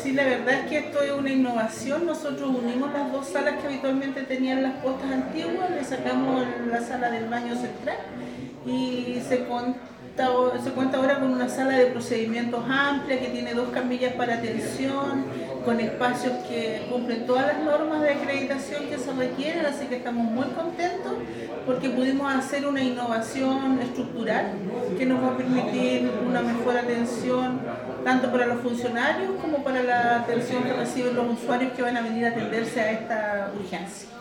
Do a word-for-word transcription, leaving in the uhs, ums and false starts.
Sí, la verdad es que esto es una innovación. Nosotros unimos las dos salas que habitualmente tenían las postas antiguas, le sacamos la sala del baño central y se cuenta, se cuenta ahora con una sala de procedimientos amplia que tiene dos camillas para atención, con espacios que cumplen todas las normas de acreditación que se requieren, así que estamos muy contentos porque pudimos hacer una innovación estructural que nos va a permitir una mejor atención tanto para los funcionarios como para la atención que reciben los usuarios que van a venir a atenderse a esta urgencia.